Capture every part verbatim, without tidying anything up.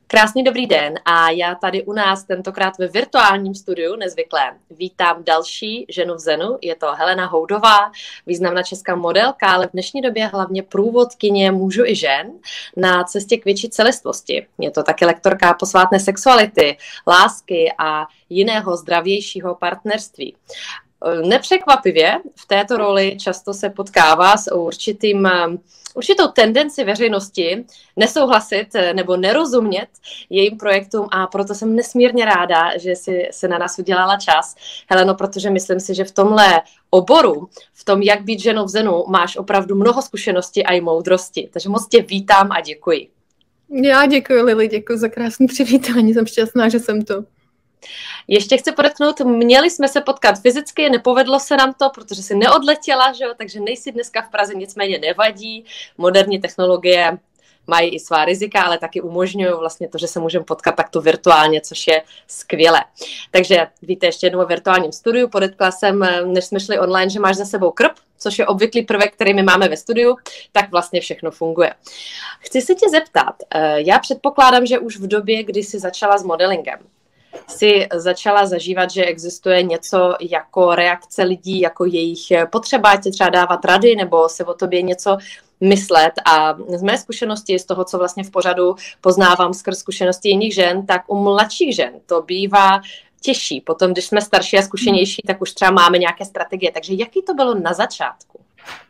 Krásný dobrý den a já tady u nás tentokrát ve virtuálním studiu nezvyklé vítám další ženu v Zenu, je to Helena Houdová, významná česká modelka, ale v dnešní době hlavně průvodkyně mužů i žen na cestě k větší celistvosti. Je to také lektorka posvátné sexuality, lásky a jiného zdravějšího partnerství. Nepřekvapivě v této roli často se potkává s určitým, určitou tendenci veřejnosti nesouhlasit nebo nerozumět jejím projektům a proto jsem nesmírně ráda, že jsi se na nás udělala čas. Heleno, protože myslím si, že v tomhle oboru, v tom, jak být ženou v Zenu, máš opravdu mnoho zkušeností a i moudrosti. Takže moc tě vítám a děkuji. Já děkuji, Lili, děkuji za krásné přivítání, jsem šťastná, že jsem tu. Ještě chci podotknout, měli jsme se potkat fyzicky, nepovedlo se nám to, protože jsi neodletěla, že jo? Takže nejsi dneska v Praze, nicméně nevadí. Moderní technologie mají i svá rizika, ale taky umožňují vlastně to, že se můžeme potkat takto virtuálně, což je skvělé. Takže víte ještě jednou o virtuálním studiu, podotkla jsem, než jsme šli online, že máš za sebou krb, což je obvyklý prvek, který my máme ve studiu, tak vlastně všechno funguje. Chci se tě zeptat, já předpokládám, že už v době, kdy jsi začala s modelingem, si začala zažívat, že existuje něco jako reakce lidí, jako jejich potřeba, tě třeba dávat rady nebo se o tobě něco myslet. A z mé zkušenosti, z toho, co vlastně v pořadu poznávám skrz zkušenosti jiných žen, tak u mladších žen to bývá těžší. Potom, když jsme starší a zkušenější, tak už třeba máme nějaké strategie. Takže jaký to bylo na začátku?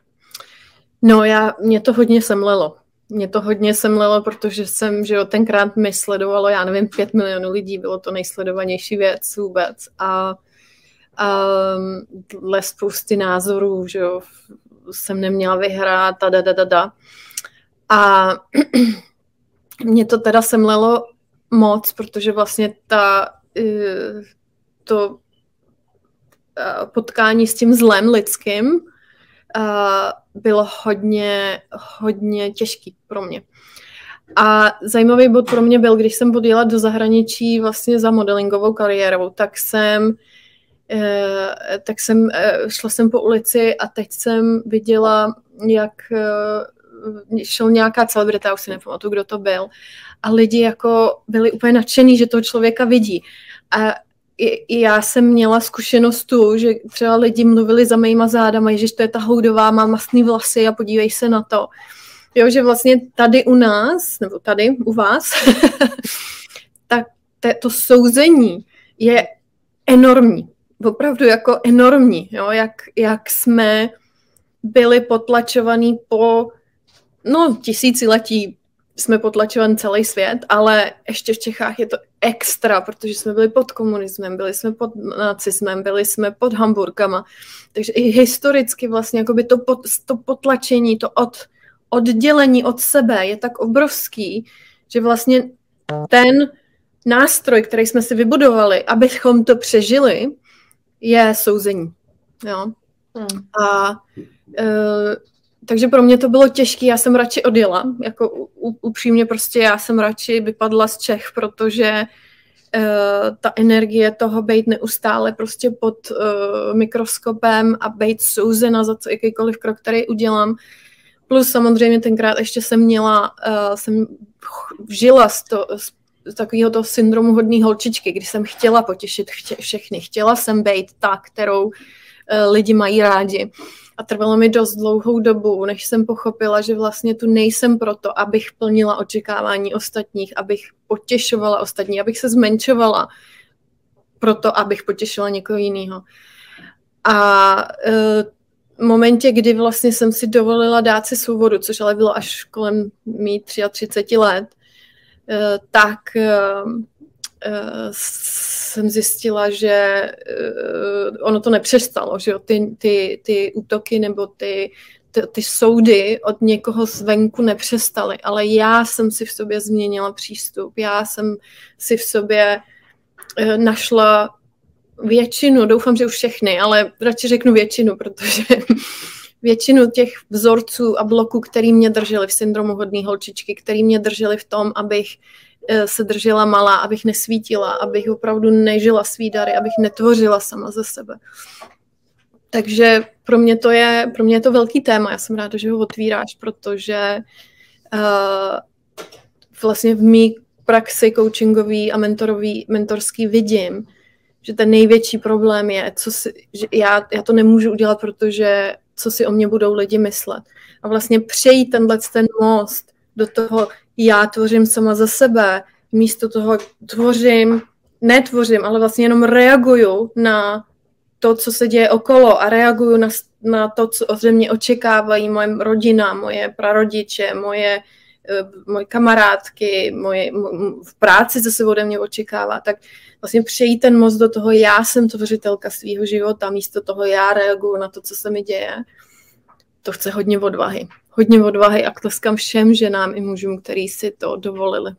No, já, mě to hodně semlelo. Mě to hodně semlelo, protože jsem, že jo, tenkrát mi sledovalo, já nevím, pět milionů lidí, bylo to nejsledovanější věc vůbec a, a dle spousty názorů, že jo, jsem neměla vyhrát a da, da, da, da. A mě to teda semlelo moc, protože vlastně ta, to potkání s tím zlem lidským bylo hodně, hodně těžký pro mě. A zajímavý bod pro mě byl, když jsem odjela do zahraničí vlastně za modelingovou kariérou, tak jsem, eh, tak jsem eh, šla jsem po ulici a teď jsem viděla, jak eh, šel nějaká celebrita, už si nepamatuju, kdo to byl, a lidi jako byli úplně nadšený, že toho člověka vidí. A I, já jsem měla zkušenost tu, že třeba lidi mluvili za mýma zádama, ježiš, to je ta Houdová, má mastný vlasy a podívej se na to. Jo, že vlastně tady u nás, nebo tady u vás, tak te, to souzení je enormní. Opravdu jako enormní. Jo, jak, jak jsme byli potlačovaní po no, tisíciletí, jsme potlačovaní celý svět, ale ještě v Čechách je to extra, protože jsme byli pod komunismem, byli jsme pod nacismem, byli jsme pod Hamburkama. Takže i historicky vlastně jakoby to, pot, to potlačení, to od, oddělení od sebe je tak obrovský, že vlastně ten nástroj, který jsme si vybudovali, abychom to přežili, je souzení. Jo? Hmm. A uh, takže pro mě to bylo těžké, já jsem radši odjela, jako upřímně prostě já jsem radši vypadla z Čech, protože uh, ta energie toho být neustále prostě pod uh, mikroskopem a být souzena za co jakýkoliv krok, který udělám. Plus samozřejmě tenkrát ještě jsem měla, uh, jsem žila z, to, z takového toho syndromu hodný holčičky, kdy jsem chtěla potěšit chtě, všechny, chtěla jsem být ta, kterou uh, lidi mají rádi. A trvalo mi dost dlouhou dobu, než jsem pochopila, že vlastně tu nejsem proto, abych plnila očekávání ostatních, abych potěšovala ostatní, abych se zmenšovala proto, abych potěšila někoho jiného. A e, v momentě, kdy vlastně jsem si dovolila dát si svobodu, což ale bylo až kolem mých třicet tři let, e, tak e, Uh, jsem zjistila, že uh, ono to nepřestalo, že jo? Ty, ty, ty útoky nebo ty, ty, ty soudy od někoho zvenku nepřestaly, ale já jsem si v sobě změnila přístup, já jsem si v sobě uh, našla většinu, doufám, že už všechny, ale radši řeknu většinu, protože většinu těch vzorců a bloků, který mě drželi v syndromu hodný holčičky, který mě drželi v tom, abych se držela malá, abych nesvítila, abych opravdu nežila svý dary, abych netvořila sama ze sebe. Takže pro mě to je, pro mě je to velký téma. Já jsem ráda, že ho otvíráš, protože uh, vlastně v mý praxi coachingový a mentorový, mentorský vidím, že ten největší problém je, co si, že já, já to nemůžu udělat, protože co si o mě budou lidi myslet. A vlastně přejít tenhle ten most do toho, já tvořím sama za sebe, místo toho tvořím, netvořím, ale vlastně jenom reaguju na to, co se děje okolo a reaguju na, na to, co ode mě očekávají moje rodina, moje prarodiče, moje, moje kamarádky, moje, v práci, co se ode mě očekává, tak vlastně přejít ten most do toho, já jsem tvořitelka svýho života, místo toho já reaguju na to, co se mi děje. To chce hodně odvahy. Hodně odvahy a tleskám všem ženám i mužům, kteří si to dovolili.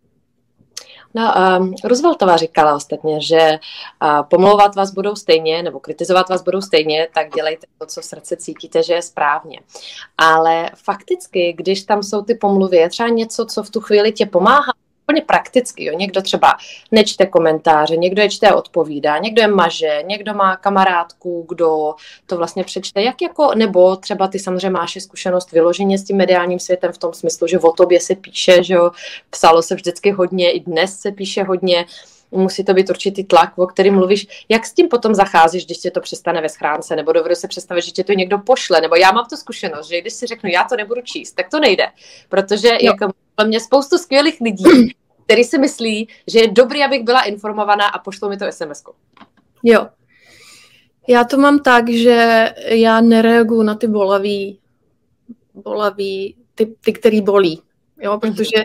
No, um, Rooseveltová říkala ostatně, že uh, pomlouvat vás budou stejně, nebo kritizovat vás budou stejně, tak dělejte to, co v srdci cítíte, že je správně. Ale fakticky, když tam jsou ty pomluvy, je třeba něco, co v tu chvíli tě pomáhá, úplně prakticky, jo. Někdo třeba nečte komentáře, někdo je čte a odpovídá, někdo je maže, někdo má kamarádku, kdo to vlastně přečte, jak jako, nebo třeba ty samozřejmě máš i zkušenost vyloženě s tím mediálním světem v tom smyslu, že o tobě se píše, že jo, psalo se vždycky hodně, i dnes se píše hodně, musí to být určitý tlak, o kterém mluvíš. Jak s tím potom zacházíš, když tě to přestane ve schránce, nebo dovedu se představit, že tě to někdo pošle, nebo já mám tu zkušenost, že když si řeknu, já to nebudu číst, tak to nejde, protože jo. Jako mě spoustu skvělých lidí, kteří si myslí, že je dobrý, abych byla informovaná a pošlou mi to es em esku. Jo. Já to mám tak, že já nereaguju na ty bolavý, bolavý ty, ty který bolí. Jo, protože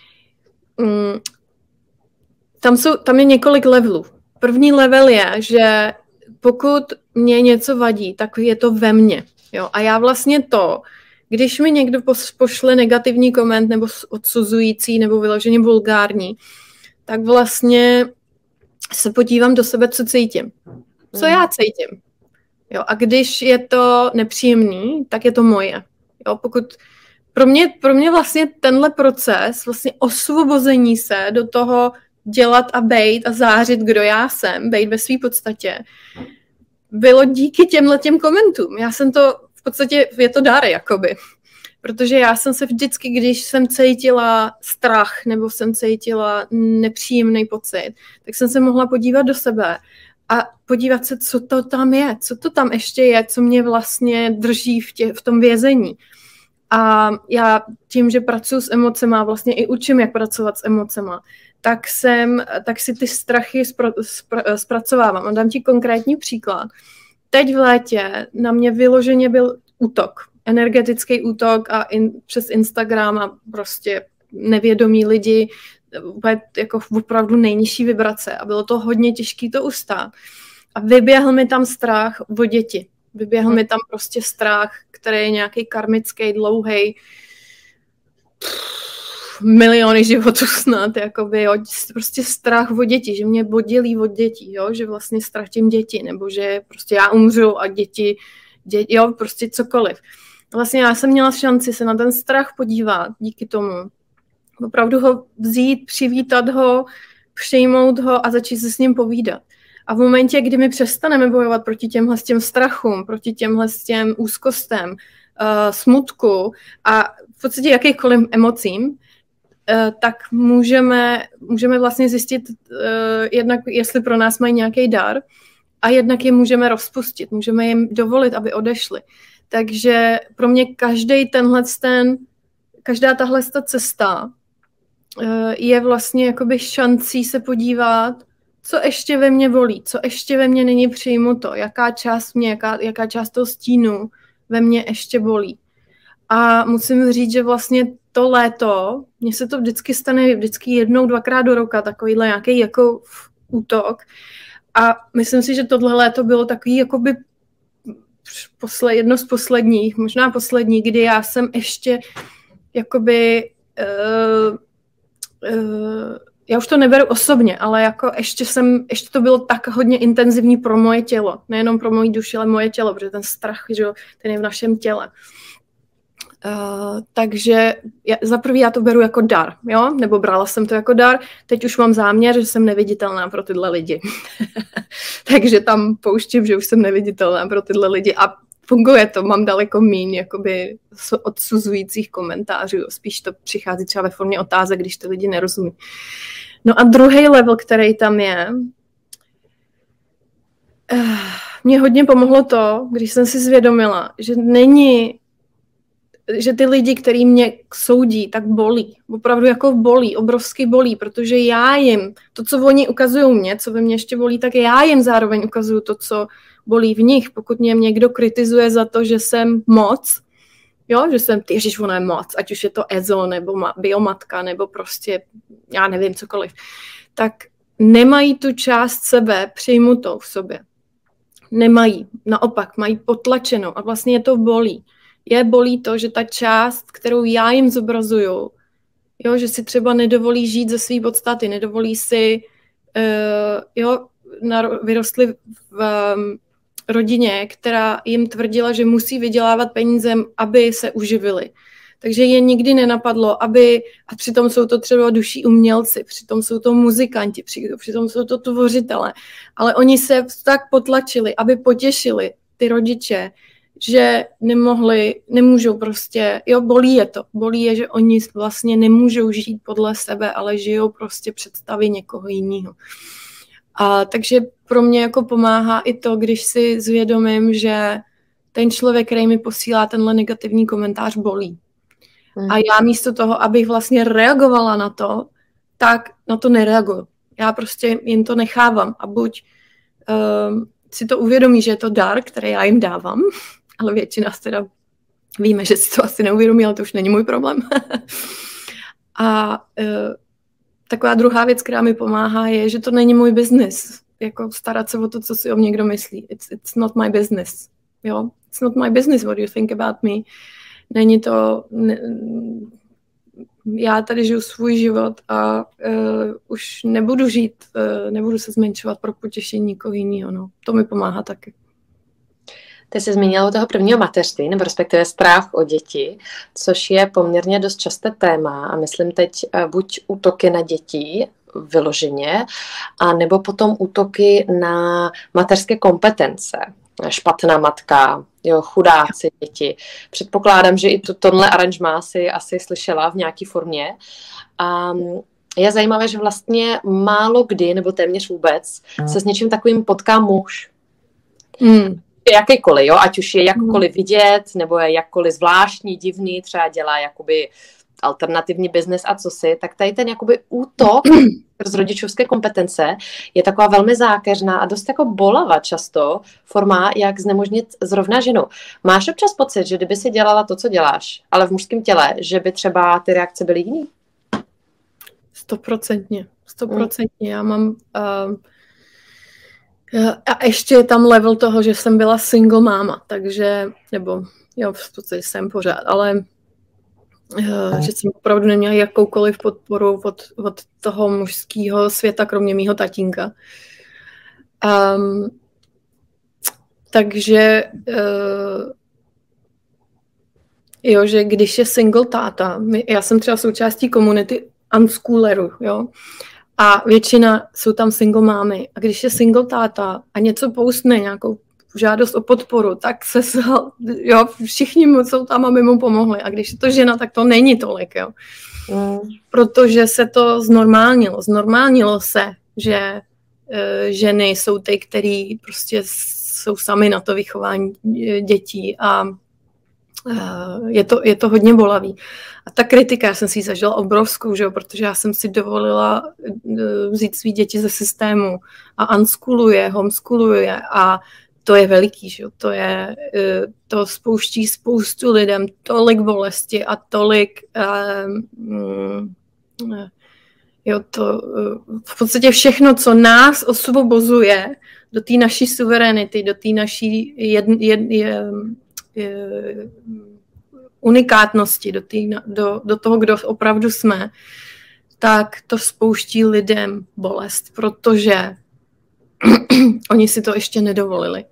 mm, tam, jsou, tam je několik levelů. První level je, že pokud mě něco vadí, tak je to ve mně. Jo? A já vlastně to, když mi někdo pošle negativní koment nebo odsuzující nebo vyloženě vulgární, tak vlastně se podívám do sebe, co cítím. Co já cítím. Jo? A když je to nepříjemný, tak je to moje. Jo? Pokud pro mě, pro mě vlastně tenhle proces, vlastně osvobození se do toho dělat a bejt a zářit, kdo já jsem, bejt ve své podstatě, bylo díky těmhletěm komentům. Já jsem to, v podstatě je to dar, jakoby. Protože já jsem se vždycky, když jsem cítila strach nebo jsem cítila nepříjemný pocit, tak jsem se mohla podívat do sebe a podívat se, co to tam je, co to tam ještě je, co mě vlastně drží v, tě, v tom vězení. A já tím, že pracuji s emocema, vlastně i učím, jak pracovat s emocema, tak, jsem, tak si ty strachy spra, spra, zpracovávám. A dám ti konkrétní příklad. Teď v létě na mě vyloženě byl útok, energetický útok a in, přes Instagram a prostě nevědomí lidi, jako opravdu nejnižší vibrace. A bylo to hodně těžké to ustát. A vyběhl mi tam strach o děti. Vyběhl hmm. mi tam prostě strach, který je nějaký karmický, dlouhej, miliony životů snad, jakoby, jo, prostě strach o děti, že mě oddělí od dětí, jo, že vlastně ztratím děti, nebo že prostě já umřu a děti, děti, jo, prostě cokoliv. Vlastně já jsem měla šanci se na ten strach podívat díky tomu. Opravdu ho vzít, přivítat ho, přijmout ho a začít se s ním povídat. A v momentě, kdy my přestaneme bojovat proti těmhle s těm strachům, proti těmhle s těm úzkostem, uh, smutku a v podstatě jakýchkoliv emocím, uh, tak můžeme, můžeme vlastně zjistit uh, jednak, jestli pro nás mají nějaký dar a jednak je můžeme rozpustit, můžeme jim dovolit, aby odešli. Takže pro mě každý tenhle ten, každá tahle cesta uh, je vlastně jakoby šancí se podívat, co ještě ve mně bolí, co ještě ve mně není přijímuto, jaká část mě, jaká, jaká část toho stínu ve mně ještě bolí. A musím říct, že vlastně to léto, mně se to vždycky stane vždycky jednou, dvakrát do roka, takovýhle nějaký jako útok. A myslím si, že tohle léto bylo takový jakoby posle, jedno z posledních, možná poslední, kdy já jsem ještě jakoby uh, uh, já už to neberu osobně, ale jako ještě jsem, ještě to bylo tak hodně intenzivní pro moje tělo. Nejenom pro moji duši, ale moje tělo, protože ten strach, že ten je v našem těle. Uh, takže já, za prvý já to beru jako dar, jo? Nebo brala jsem to jako dar. Teď už mám záměr, že jsem neviditelná pro tyhle lidi. Takže tam pouštím, že už jsem neviditelná pro tyhle lidi. A funguje to, mám daleko míň jakoby odsuzujících komentářů, spíš to přichází třeba ve formě otázek, když to lidi nerozumí. No a druhý level, který tam je, mě hodně pomohlo to, když jsem si zvědomila, že není, že ty lidi, kteří mě soudí, tak bolí. Opravdu jako bolí, obrovsky bolí, protože já jim, to, co oni ukazují mě, co ve mně ještě bolí, tak já jim zároveň ukazuju to, co bolí v nich. Pokud mě někdo kritizuje za to, že jsem moc, jo, že jsem, ježiš, ona je moc, ať už je to EZO, nebo ma, biomatka, nebo prostě, já nevím, cokoliv, tak nemají tu část sebe přijmutou v sobě. Nemají, naopak, mají potlačenou a vlastně je to bolí. Je bolí to, že ta část, kterou já jim zobrazuju, jo, že si třeba nedovolí žít ze své podstaty, nedovolí si, uh, jo, vyrostli v um, rodině, která jim tvrdila, že musí vydělávat peníze, aby se uživili. Takže je nikdy nenapadlo, aby, a přitom jsou to třeba duší umělci, přitom jsou to muzikanti, přitom jsou to tvořitele, ale oni se tak potlačili, aby potěšili ty rodiče, že nemohli, nemůžou prostě, jo, bolí je to, bolí je, že oni vlastně nemůžou žít podle sebe, ale žijou prostě představy někoho jiného. A takže pro mě jako pomáhá i to, když si zvědomím, že ten člověk, který mi posílá tenhle negativní komentář, bolí. Hmm. A já místo toho, abych vlastně reagovala na to, tak na to nereaguju. Já prostě jim to nechávám a buď uh, si to uvědomí, že je to dar, který já jim dávám, ale většina teda víme, že si to asi neuvědomí, ale to už není můj problém. A uh, taková druhá věc, která mi pomáhá, je, že to není můj biznis. Jako starat se o to, co si o mě někdo myslí. It's, it's not my business. Jo? It's not my business what you think about me. Není to... Ne, já tady žiju svůj život a uh, už nebudu žít, uh, nebudu se zmenšovat pro potěšení nikoho jiného. No. To mi pomáhá taky. Ty jsi zmínila toho prvního mateřství, nebo respektive strach o děti, což je poměrně dost časté téma a myslím teď buď útoky na děti vyloženě, a nebo potom útoky na mateřské kompetence. Špatná matka, jo, chudáci děti. Předpokládám, že i to, tohle aranžmá si asi slyšela v nějaké formě. A je zajímavé, že vlastně málo kdy, nebo téměř vůbec, se s něčím takovým potká muž. Hmm. Jakýkoliv, jo, ať už je jakkoliv vidět, nebo je jakkoliv zvláštní, divný, třeba dělá jakoby alternativní biznes a co si, tak tady ten jakoby útok z rodičovské kompetence je taková velmi zákeřná a dost jako bolavá často forma, jak znemožnit zrovna ženu. Máš občas pocit, že kdyby si dělala to, co děláš, ale v mužském těle, že by třeba ty reakce byly jiný? Stoprocentně, stoprocentně. Já mám... Uh... A ještě je tam level toho, že jsem byla single máma, takže, nebo jo, v podstatě jsem pořád, ale uh, že jsem opravdu neměla jakoukoliv podporu od, od toho mužského světa, kromě mýho tatínka. Um, takže uh, jo, že když je single táta, my, já jsem třeba součástí komunity unschoolerů, jo, a většina jsou tam single mámy. A když je single táta a něco postne, nějakou žádost o podporu, tak se jo, všichni jsou tam, aby mu pomohli. A když je to žena, tak to není tolik. Jo. Mm. Protože se to znormálnilo. Znormálnilo se, že uh, ženy jsou ty, které prostě jsou sami na to vychování dětí a Uh, je, to, je to hodně bolavý. A ta kritika, já jsem si ji zažila obrovskou, že jo, protože já jsem si dovolila uh, vzít svý děti ze systému a unschooluje, homeschooluje a to je veliký, že jo, to je, uh, to spouští spoustu lidem tolik bolesti a tolik uh, uh, jo, to uh, v podstatě všechno, co nás osvobozuje do té naší suverenity, do té naší jed, jed, jed, unikátnosti, do, tý, do, do toho, kdo opravdu jsme, tak to spouští lidem bolest, protože oni si to ještě nedovolili.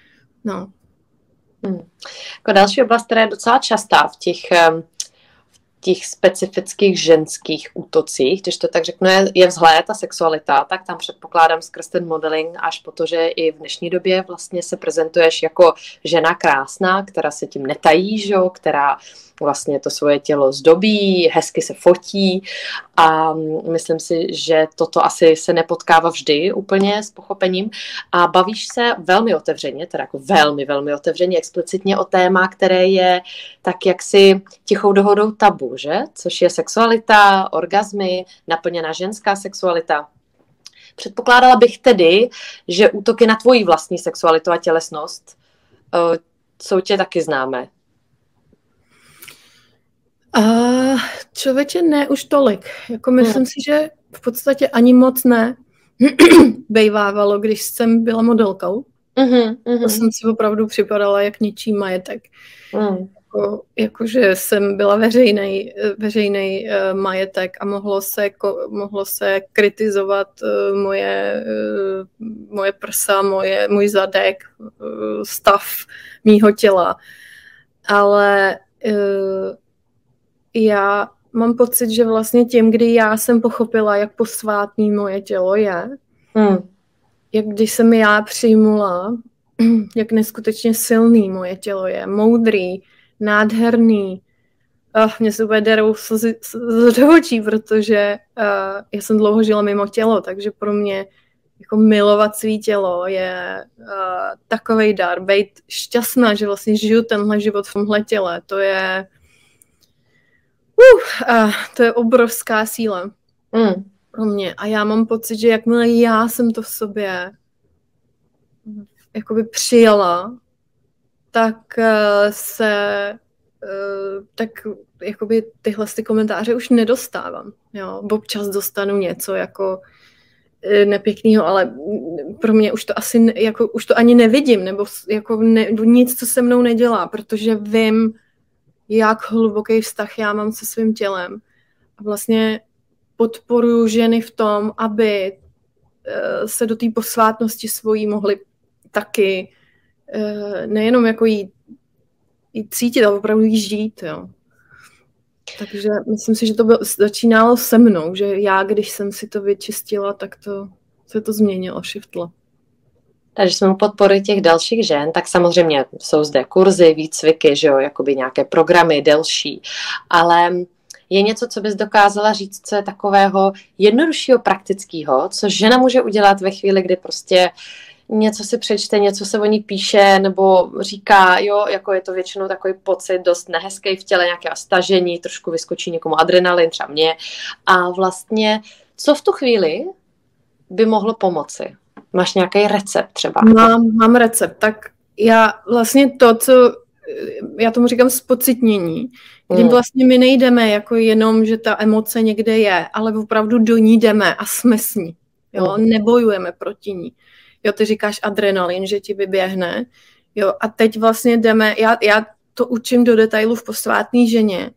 No. Hmm. Jako další oblast, která je docela častá v těch, těch specifických ženských útocích, když to tak řeknu, je, je vzhled a sexualita, tak tam předpokládám skrz ten modeling až po to, že i v dnešní době vlastně se prezentuješ jako žena krásná, která se tím netají, že? Která vlastně to svoje tělo zdobí, hezky se fotí a myslím si, že toto asi se nepotkává vždy úplně s pochopením a bavíš se velmi otevřeně, teda jako velmi, velmi otevřeně, explicitně o téma, které je tak jaksi tichou dohodou tabu, že? Což je sexualita, orgazmy, naplněná ženská sexualita. Předpokládala bych tedy, že útoky na tvoji vlastní sexualitu a tělesnost uh, jsou tě taky známé. Uh, člověče, ne už tolik. Jako myslím hmm. si, že v podstatě ani moc ne bejvávalo, když jsem byla modelkou. Mm-hmm, mm-hmm. To jsem si opravdu připadala jak něčí majetek. Mm. Jako, jakože jsem byla veřejnej, veřejnej uh, majetek a mohlo se, ko, mohlo se kritizovat uh, moje, uh, moje prsa, moje, můj zadek, uh, stav mýho těla. Ale uh, já mám pocit, že vlastně tím, kdy já jsem pochopila, jak posvátný moje tělo je, hmm. jak když jsem já přijmula, jak neskutečně silný moje tělo je, moudrý, nádherný. Oh, mě se úplně derou z očí, protože uh, já jsem dlouho žila mimo tělo, takže pro mě jako milovat svý tělo je uh, takovej dar. Být šťastná, že vlastně žiju tenhle život v tomhle těle, to je Uh, uh, to je obrovská síla mm. pro mě. A já mám pocit, že jakmile já jsem to v sobě jakoby přijala, tak uh, se uh, tak jakoby tyhle ty komentáře už nedostávám. Jo? Občas dostanu něco jako uh, nepěknýho, ale pro mě už to asi jako, už to ani nevidím, nebo jako ne, nic, co se mnou nedělá, protože vím, jak hluboký vztah já mám se svým tělem. A vlastně podporuji ženy v tom, aby se do té posvátnosti svojí mohly taky nejenom jako jí, jí cítit, ale opravdu jí žít. Jo. Takže myslím si, že to bylo, začínalo se mnou, že já, když jsem si to vyčistila, tak to se to změnilo, shiftlo. Takže jsme u podpory těch dalších žen, tak samozřejmě jsou zde kurzy, výcviky, že jo, jakoby nějaké programy delší, ale je něco, co bys dokázala říct, co je takového jednoduššího, praktického, co žena může udělat ve chvíli, kdy prostě něco si přečte, něco se o ní píše, nebo říká, jo, jako je to většinou takový pocit dost nehezký v těle, nějaké stažení, trošku vyskočí někomu adrenalin, třeba mě. A vlastně, co v tu chvíli by mohlo pomoci? Máš nějaký recept třeba? Mám, mám recept. Tak já vlastně to, co já tomu říkám spocitnění, kdy hmm. vlastně my nejdeme jako jenom, že ta emoce někde je, ale opravdu do ní jdeme a jsme s ní. Jo? Hmm. Nebojujeme proti ní. Jo, ty říkáš adrenalin, že ti vyběhne. Jo, a teď vlastně jdeme, já, já to učím do detailu v posvátné ženě.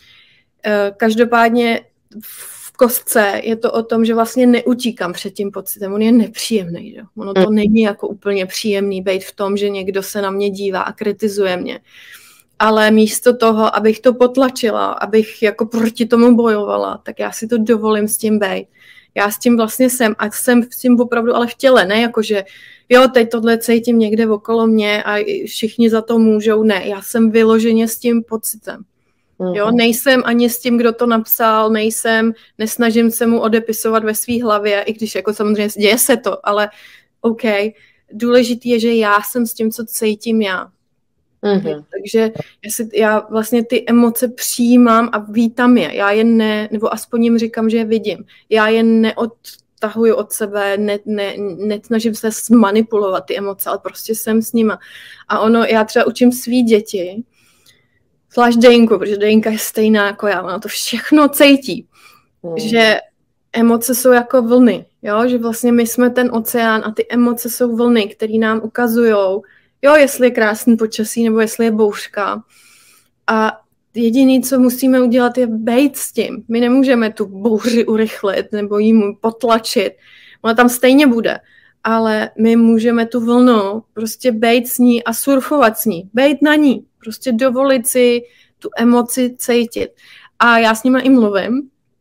Každopádně v kostce je to o tom, že vlastně neutíkám před tím pocitem, on je nepříjemný. Že? Ono to není jako úplně příjemný být v tom, že někdo se na mě dívá a kritizuje mě. Ale místo toho, abych to potlačila, abych jako proti tomu bojovala, tak já si to dovolím s tím být. Já s tím vlastně jsem a jsem s tím opravdu, ale v těle, ne jako, že jo, teď tohle cítím někde okolo mě a všichni za to můžou, ne, já jsem vyloženě s tím pocitem. Jo, nejsem ani s tím, kdo to napsal, nejsem, nesnažím se mu odepisovat ve své hlavě, i když jako samozřejmě děje se to, ale OK, důležitý je, že já jsem s tím, co cítím já. Mm-hmm. Takže já, si, já vlastně ty emoce přijímám a vítám je. Já je ne, nebo aspoň jim říkám, že je vidím. Já je neodtahuji od sebe, ne, ne, nesnažím se zmanipulovat ty emoce, ale prostě jsem s nima. A ono, já třeba učím svý děti, zvlášť Dejnku, protože Dejnka je stejná jako já, ona to všechno cítí. Mm. Že emoce jsou jako vlny, jo? Že vlastně my jsme ten oceán a ty emoce jsou vlny, které nám ukazujou, jo, jestli je krásný počasí nebo jestli je bouřka. A jediné, co musíme udělat, je bejt s tím. My nemůžeme tu bouři urychlit nebo jí potlačit. Ona tam stejně bude. Ale my můžeme tu vlnu prostě bejt s ní a surfovat s ní. Bejt na ní. Prostě dovolit si tu emoci cítit. A já s nimi i mluvím.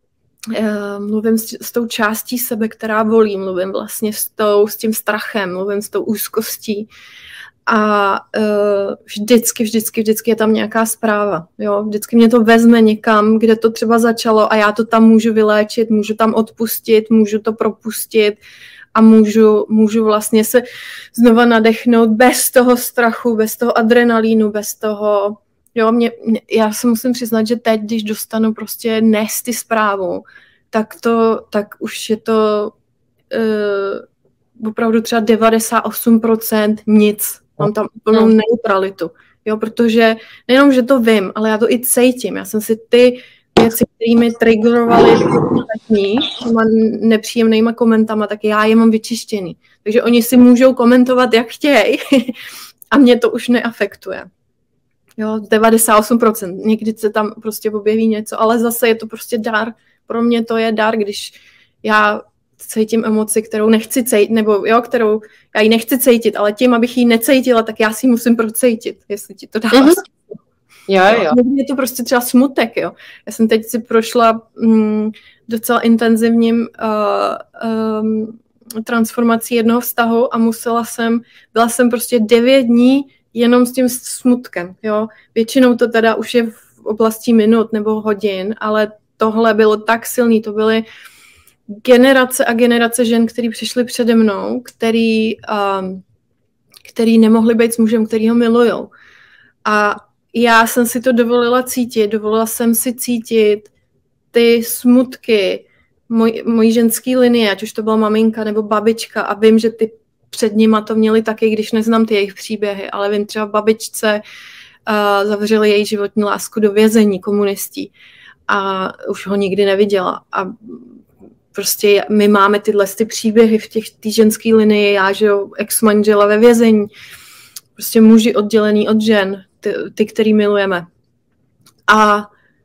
Mluvím s, s tou částí sebe, která volí, mluvím vlastně s, tou, s tím strachem, mluvím s tou úzkostí a uh, vždycky, vždycky, vždycky je tam nějaká zpráva. Jo? Vždycky mě to vezme někam, kde to třeba začalo a já to tam můžu vyléčit, můžu tam odpustit, můžu to propustit a můžu, můžu vlastně se znova nadechnout bez toho strachu, bez toho adrenalínu, bez toho. Jo, mě, já se musím přiznat, že teď, když dostanu prostě nesty zprávu, tak to, tak už je to uh, opravdu třeba devadesát osm procent nic. Mám tam úplnou neutralitu. Jo, protože nejenom, že to vím, ale já to i cítím. Já jsem si ty věci, které mi triggerovaly ostatní těma nepříjemnýma komentama, tak já je mám vyčištěný. Takže oni si můžou komentovat, jak chtějí a mě to už neafektuje. Jo, devadesát osm procent. Někdy se tam prostě objeví něco, ale zase je to prostě dar. Pro mě to je dar, když já cítím emoci, kterou nechci cítit, nebo jo, kterou já ji nechci cítit, ale tím, abych ji necítila, tak já si ji musím procítit, jestli ti to dá. Mm-hmm. Jo, jo. Někdy je to prostě třeba smutek, jo. Já jsem teď si prošla mm, docela intenzivním uh, um, transformací jednoho vztahu a musela jsem, byla jsem prostě devět dní jenom s tím smutkem, jo. Většinou to teda už je v oblasti minut nebo hodin, ale tohle bylo tak silný, to byly generace a generace žen, který přišly přede mnou, který, um, který nemohli být s mužem, který ho milujou. A já jsem si to dovolila cítit, dovolila jsem si cítit ty smutky moj, mojí ženský linie, ať už to byla maminka nebo babička a vím, že ty před nima to měli taky, když neznám ty jejich příběhy, ale vím třeba babičce uh, zavřeli její životní lásku do vězení komunistí a už ho nikdy neviděla. A prostě my máme tyhle ty příběhy v těch tý ženský linii, já, že jo, ex-manžela ve vězení, prostě muži oddělený od žen, ty, ty který milujeme. A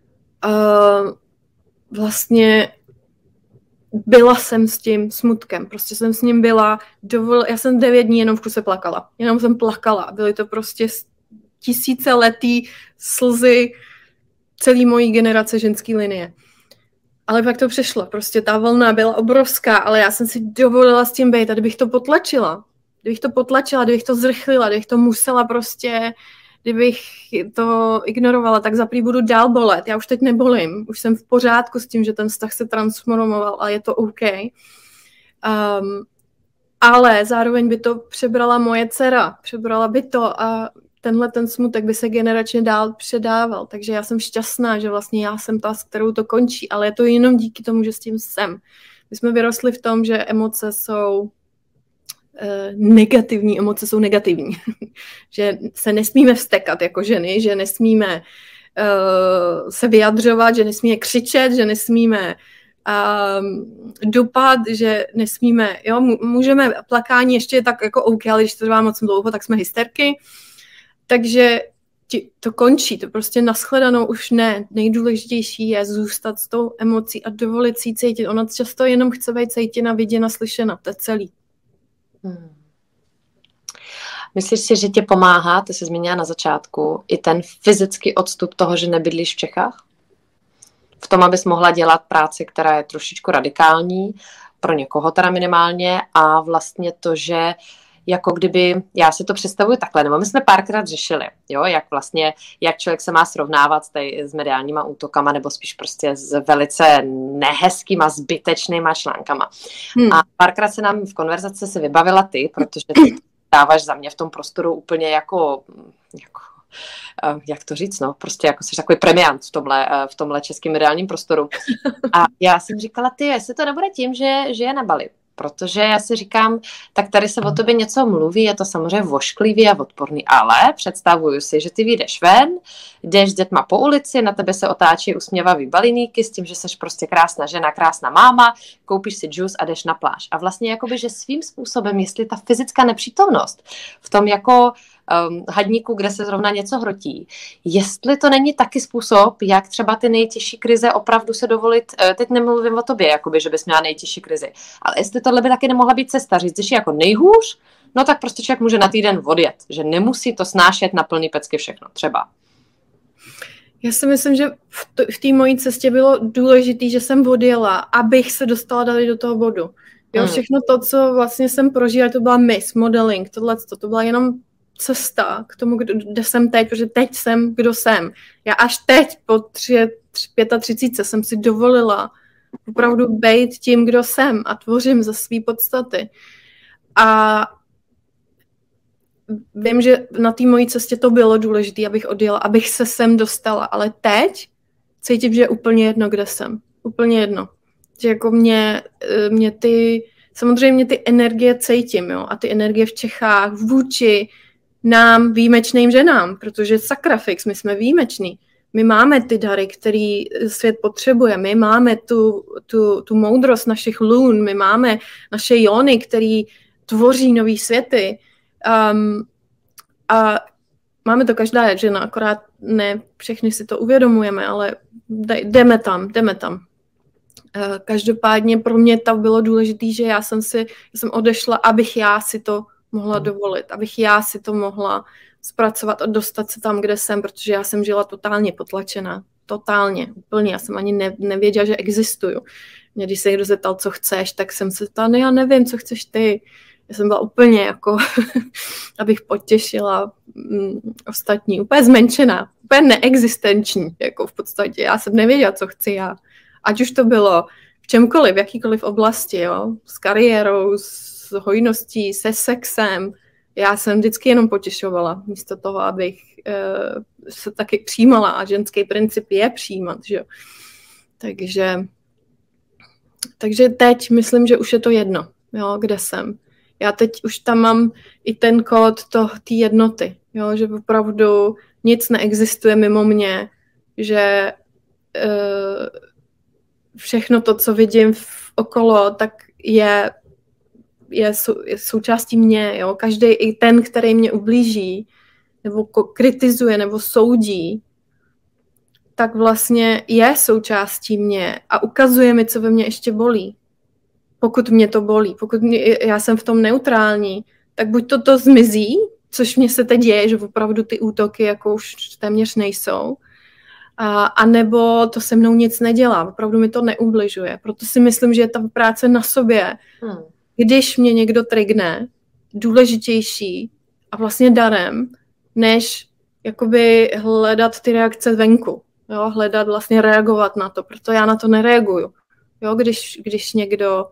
uh, vlastně byla jsem s tím smutkem, prostě jsem s ním byla, dovol, já jsem devět dní jenom v kuse plakala, jenom jsem plakala, byly to prostě tisíciletý slzy celý mojí generace ženský linie. Ale pak to přišlo, prostě ta vlna byla obrovská, ale já jsem si dovolila s tím být a kdybych to potlačila, kdybych to potlačila, kdybych to zrychlila, kdybych to musela prostě, kdybych to ignorovala, tak zaprý budu dál bolet. Já už teď nebolím, už jsem v pořádku s tím, že ten vztah se transformoval a je to OK. Um, ale zároveň by to přebrala moje dcera, přebrala by to a tenhle ten smutek by se generačně dál předával. Takže já jsem šťastná, že vlastně já jsem ta, s kterou to končí, ale je to jenom díky tomu, že s tím jsem. My jsme vyrostli v tom, že emoce jsou eh, negativní, emoce jsou negativní. Že se nesmíme vztekat jako ženy, že nesmíme eh, se vyjadřovat, že nesmíme křičet, že nesmíme Um, dopad, že nesmíme, jo, můžeme plakání ještě tak jako OK, ale když to trvá moc dlouho, tak jsme hysterky. Takže ti, to končí, to prostě nashledanou už ne. Nejdůležitější je zůstat s tou emocí a dovolit si cítit. Ona často jenom chce být cítěna, viděna, slyšena. To je celý. Hmm. Myslíš si, že tě pomáhá, ty jsi zmínila na začátku, i ten fyzický odstup toho, že nebydlíš v Čechách? V tom, abys mohla dělat práci, která je trošičku radikální, pro někoho teda minimálně, a vlastně to, že jako kdyby, já si to představuji takhle, nebo my jsme párkrát řešili, jo, jak vlastně, jak člověk se má srovnávat s, tej, s mediálníma útokama, nebo spíš prostě s velice nehezkýma, zbytečnýma článkama. Hmm. A párkrát se nám v konverzaci se vybavila ty, protože ty dáváš za mě v tom prostoru úplně jako, jako jak to říct, no, prostě jako jsi takový premiant v tomhle, v tomhle českém mediálním prostoru. A já jsem říkala, ty, jestli to nebude tím, že, že je na Bali. Protože já si říkám, tak tady se o tobě něco mluví, je to samozřejmě vošklivý a odporný, ale představuju si, že ty vyjdeš ven, jdeš s dětma po ulici, na tebe se otáčí usměvavý baliníky s tím, že seš prostě krásná žena, krásná máma, koupíš si džus a jdeš na pláž. A vlastně jakoby, že svým způsobem, jestli ta fyzická nepřítomnost v tom jako um, hadníku, kde se zrovna něco hrotí, jestli to není taky způsob, jak třeba ty nejtěžší krize opravdu se dovolit, teď nemluvím o tobě, jakoby, že bys měla nejtěžší krizi, ale jestli tohle by taky nemohla být cesta, říct, že jako nejhůř, no tak prostě člověk může na týden odjet, že nemusí to snášet na plný pecky všechno, třeba. Já si myslím, že v té mojí cestě bylo důležité, že jsem odjela, abych se dostala tady do toho bodu. Jo, všechno to, co vlastně jsem prožila, to byla miss, modeling, tohle, to byla jenom cesta k tomu, kde jsem teď, protože teď jsem, kdo jsem. Já až teď po tři, třicet pět jsem si dovolila opravdu být tím, kdo jsem a tvořím ze své podstaty. A vím, že na té mojí cestě to bylo důležité, abych odjela, abych se sem dostala, ale teď cítím, že je úplně jedno, kde jsem. Úplně jedno. Že jako mě, mě ty, samozřejmě ty energie cítím, jo, a ty energie v Čechách vůči nám výjimečným ženám, protože sakrafix, my jsme výjimeční. My máme ty dary, který svět potřebuje, my máme tu, tu, tu moudrost našich lun, my máme naše jóny, který tvoří nový světy. Um, a máme to každá žena, akorát ne všechny si to uvědomujeme, ale jdeme tam, jdeme tam. Uh, každopádně pro mě to bylo důležité, že já jsem si, já jsem odešla, abych já si to mohla dovolit, abych já si to mohla zpracovat a dostat se tam, kde jsem, protože já jsem žila totálně potlačená. Totálně, úplně. Já jsem ani ne, nevěděla, že existuju. Mě, když se někdo zeptal, co chceš, tak jsem se ptala, no já nevím, co chceš ty. Já jsem byla úplně jako, abych potěšila mm, ostatní, úplně zmenšená, úplně neexistenční, jako v podstatě. Já jsem nevěděla, co chci já. Ať už to bylo v čemkoliv, v jakýkoliv oblasti, jo, s kariérou, s hojností, se sexem. Já jsem vždycky jenom potěšovala, místo toho, abych uh, se taky přijímala a ženský princip je přijímat, že jo. Takže, takže teď myslím, že už je to jedno, jo, kde jsem. Já teď už tam mám i ten kód té jednoty, jo, že opravdu nic neexistuje mimo mě, že uh, všechno to, co vidím v okolo, tak je, je, sou, je součástí mě. Jo? Každý, i ten, který mě ublíží, nebo kritizuje, nebo soudí, tak vlastně je součástí mě a ukazuje mi, co ve mně ještě bolí. Pokud mě to bolí, pokud mě, já jsem v tom neutrální, tak buď to to zmizí, což mě se teď děje, že opravdu ty útoky jako už téměř nejsou, a, a nebo to se mnou nic nedělá, opravdu mi to neubližuje. Proto si myslím, že je ta práce na sobě, hmm. když mě někdo trigne, důležitější a vlastně darem, než jakoby hledat ty reakce venku. Jo? Hledat, vlastně reagovat na to, proto já na to nereaguju. Jo? Když, když někdo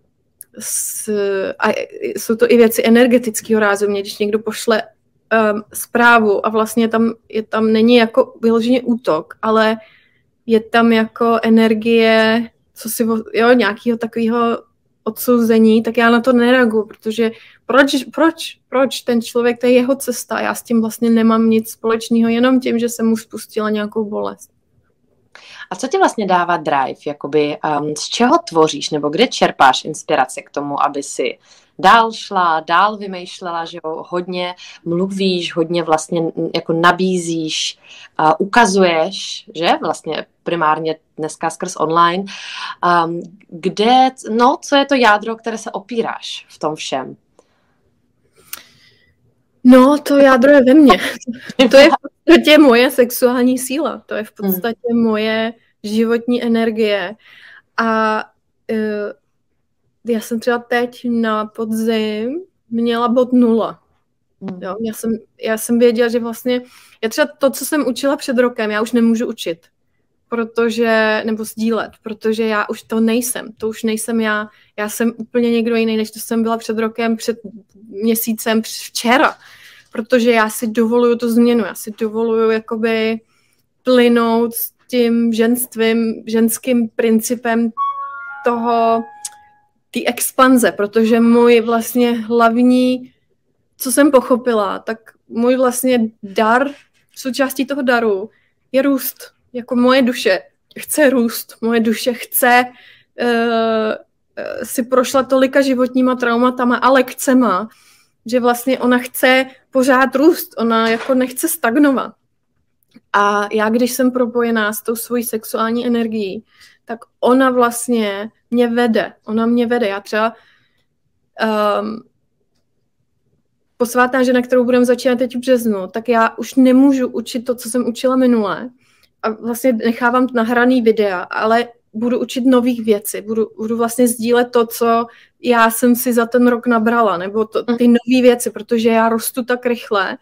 s, a jsou to i věci energetického rázu, mě, když někdo pošle Um, zprávu a vlastně tam, je tam není jako vyloženě útok, ale je tam jako energie, co si, jo, nějakého takového odsouzení, tak já na to nereaguju, protože proč, proč, proč ten člověk, to je jeho cesta, já s tím vlastně nemám nic společného, jenom tím, že jsem mu spustila nějakou bolest. A co ti vlastně dává drive, jakoby, um, z čeho tvoříš, nebo kde čerpáš inspirace k tomu, aby si dál šla, dál vymýšlela, že jo, hodně mluvíš, hodně vlastně jako nabízíš, uh, ukazuješ, že vlastně primárně dneska skrz online, um, kde, no, co je to jádro, které se opíráš v tom všem? No, to jádro je ve mně. To je v podstatě moje sexuální síla, to je v podstatě hmm. moje životní energie a uh, já jsem třeba teď na podzim měla bod nula. Mm. Jo, já, jsem, já jsem věděla, že vlastně, já třeba to, co jsem učila před rokem, já už nemůžu učit, protože, nebo sdílet, protože já už to nejsem, to už nejsem já, já jsem úplně někdo jiný, než to jsem byla před rokem, před měsícem, včera, protože já si dovoluju tu změnu, já si dovoluju jakoby plynout s tím ženstvím, ženským principem toho, té expanze, protože můj vlastně hlavní, co jsem pochopila, tak můj vlastně dar, součástí toho daru je růst. Jako moje duše chce růst, moje duše chce uh, si prošla tolika životníma traumatama a lekcema, že vlastně ona chce pořád růst, ona jako nechce stagnovat. A já, když jsem propojená s tou svojí sexuální energií, tak ona vlastně mě vede. Ona mě vede. Já třeba um, posvátná žena, kterou budeme začínat teď v březnu, tak já už nemůžu učit to, co jsem učila minule, a vlastně nechávám nahraný videa, ale budu učit nových věcí, budu, budu vlastně sdílet to, co já jsem si za ten rok nabrala, nebo to, ty nové věci, protože já rostu tak rychle,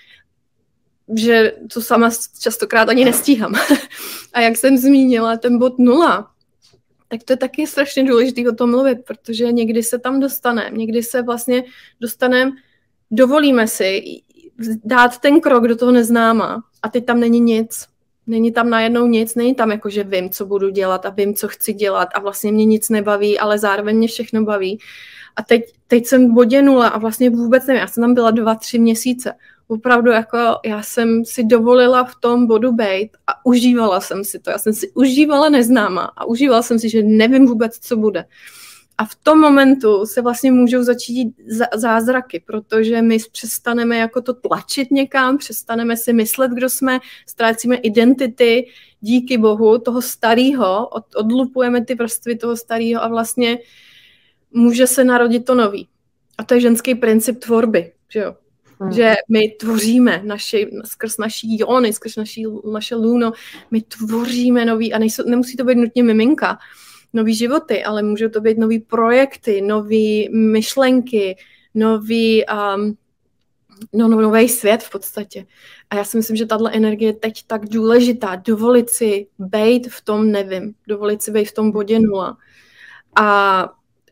že to sama častokrát ani nestíhám. A jak jsem zmínila, ten bod nula, tak to je taky strašně důležité o tom mluvit, protože někdy se tam dostaneme, někdy se vlastně dostaneme, dovolíme si dát ten krok do toho neznáma a teď tam není nic. Není tam najednou nic, není tam jako, že vím, co budu dělat a vím, co chci dělat a vlastně mě nic nebaví, ale zároveň mě všechno baví. A teď, teď jsem v bodě nula a vlastně vůbec nevím, já jsem tam byla dva, tři měsíce. Opravdu jako já jsem si dovolila v tom bodu bejt a užívala jsem si to. Já jsem si užívala neznáma a užívala jsem si, že nevím vůbec, co bude. A v tom momentu se vlastně můžou začít zázraky, protože my přestaneme jako to tlačit někam, přestaneme si myslet, kdo jsme, ztrácíme identity, díky bohu, toho starého, od, odlupujeme ty vrstvy toho starého a vlastně může se narodit to nový. A to je ženský princip tvorby, že jo? Hmm. Že my tvoříme naši, skrz naší jóny, skrz naší, naše luno, my tvoříme nový, a nejsou, nemusí to být nutně miminka, nový životy, ale můžou to být nový projekty, nový myšlenky, nový, um, no, no, nový svět v podstatě. A já si myslím, že tato energie je teď tak důležitá. Dovolit si bejt v tom nevím. Dovolit si bejt v tom bodě nula. A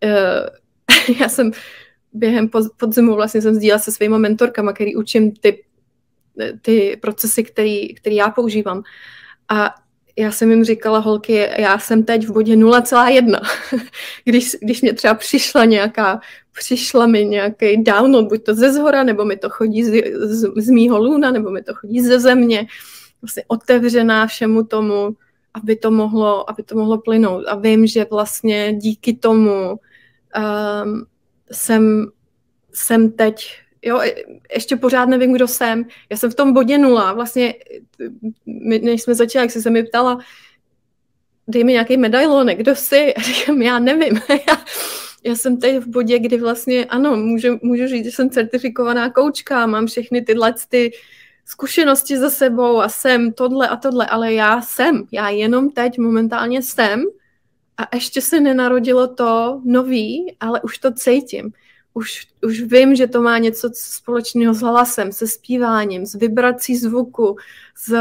uh, já jsem během podzimu vlastně jsem sdílela se svýma mentorkama, který učím ty, ty procesy, který, který já používám. A já jsem jim říkala, holky, já jsem teď v bodě nula celá jedna. když, když mě třeba přišla nějaká, přišla mi nějaký download, buď to ze zhora, nebo mi to chodí z, z, z mýho luna, nebo mi to chodí ze země, vlastně otevřená všemu tomu, aby to mohlo, aby to mohlo plynout. A vím, že vlastně díky tomu um, jsem, jsem teď, jo, ještě pořád nevím, kdo jsem. Já jsem v tom bodě nula. Vlastně, my, než jsme začali, jak jsi se mi ptala, dej mi nějaký medailonek, kdo jsi? A říkám, já nevím. já, já jsem teď v bodě, kdy vlastně, ano, můžu, můžu říct, že jsem certifikovaná koučka, mám všechny tyhle ty zkušenosti za sebou a jsem tohle a tohle, ale já jsem. Já jenom teď momentálně jsem a ještě se nenarodilo to nový, ale už to cítím. Už, už vím, že to má něco společného s hlasem, se zpíváním, s vibrací zvuku, s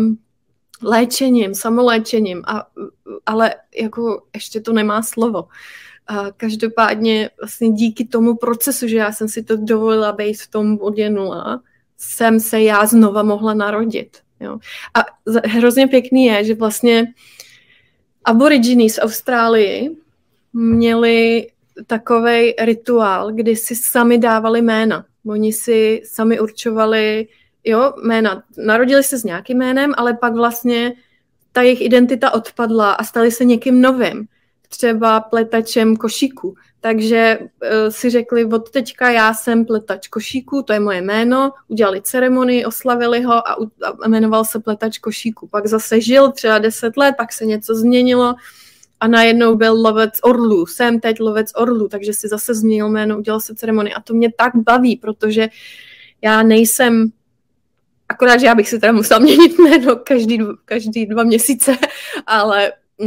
léčením, samoléčením, a, ale jako ještě to nemá slovo. A každopádně vlastně díky tomu procesu, že já jsem si to dovolila být v tom bodě nula, jsem se já znova mohla narodit. Jo. A hrozně pěkný je, že vlastně aboriginy z Austrálie měli takovej rituál, kdy si sami dávali jména. Oni si sami určovali, jo, jména. Narodili se s nějakým jménem, ale pak vlastně ta jejich identita odpadla a stali se někým novým. Třeba pletačem košíku. Takže uh, si řekli, od teďka já jsem pletač košíku, to je moje jméno, udělali ceremonii, oslavili ho a, u, a jmenoval se pletač košíku. Pak zase žil třeba deset let, pak se něco změnilo a najednou byl lovec orlů. Jsem teď lovec orlů, takže si zase změnil jméno, udělal se ceremonii. A to mě tak baví, protože já nejsem, akorát, že já bych si teda musela měnit jméno každý, každý dva měsíce, ale uh,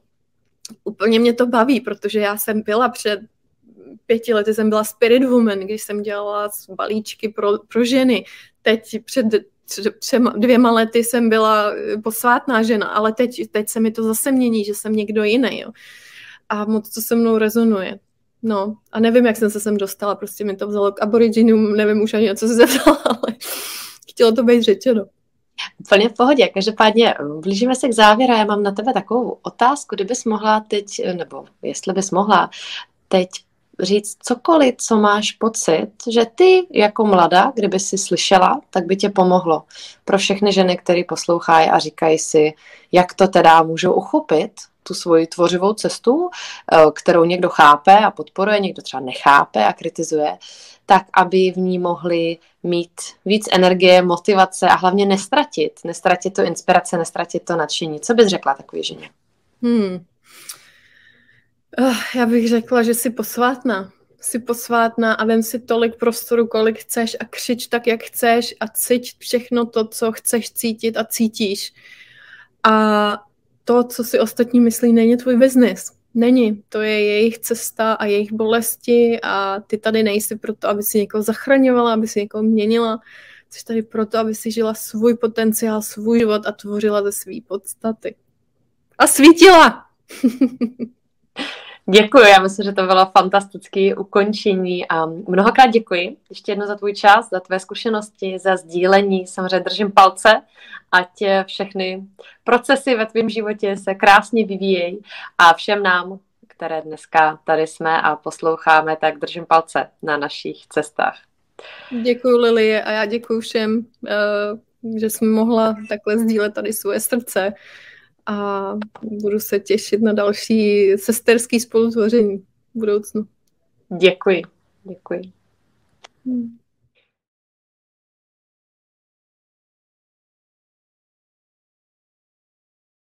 úplně mě to baví, protože já jsem byla před pěti lety, jsem byla spirit woman, když jsem dělala balíčky pro, pro ženy. Teď před třema, dvěma lety jsem byla posvátná žena, ale teď, teď se mi to zase mění, že jsem někdo jiný. Jo. A moc to se mnou rezonuje. No a nevím, jak jsem se sem dostala, prostě mi to vzalo k aboriginům, nevím už ani na co se zeptala, ale chtělo to být řečeno. Úplně v pohodě. Každopádně blížíme se k závěru. Já mám na tebe takovou otázku, kdybys mohla teď, nebo jestli bys mohla teď říct cokoliv, co máš pocit, že ty jako mladá, kdyby si slyšela, tak by tě pomohlo. Pro všechny ženy, které poslouchají a říkají si, jak to teda můžou uchopit, tu svoji tvořivou cestu, kterou někdo chápe a podporuje, někdo třeba nechápe a kritizuje, tak aby v ní mohli mít víc energie, motivace a hlavně nestratit. Nestratit to inspirace, nestratit to nadšení. Co bys řekla takové ženě? Hmm. Oh, já bych řekla, že jsi posvátná. Jsi posvátná a vem si tolik prostoru, kolik chceš a křič tak, jak chceš a cíť všechno to, co chceš cítit a cítíš. A to, co si ostatní myslí, není tvůj biznis. Není. To je jejich cesta a jejich bolesti a ty tady nejsi proto, aby si někoho zachraňovala, aby si někoho měnila. Jsi tady proto, aby si žila svůj potenciál, svůj život a tvořila ze své podstaty. A svítila! Děkuji, já myslím, že to bylo fantastické ukončení a mnohokrát děkuji ještě jednou za tvůj čas, za tvé zkušenosti, za sdílení. Samozřejmě držím palce, ať všechny procesy ve tvém životě se krásně vyvíjejí a všem nám, které dneska tady jsme a posloucháme, tak držím palce na našich cestách. Děkuji, Lilie, a já děkuji všem, že jsem mohla takhle sdílet tady svoje srdce. A budu se těšit na další sesterský spolutvoření v budoucnu. Děkuji. Děkuji. Hmm.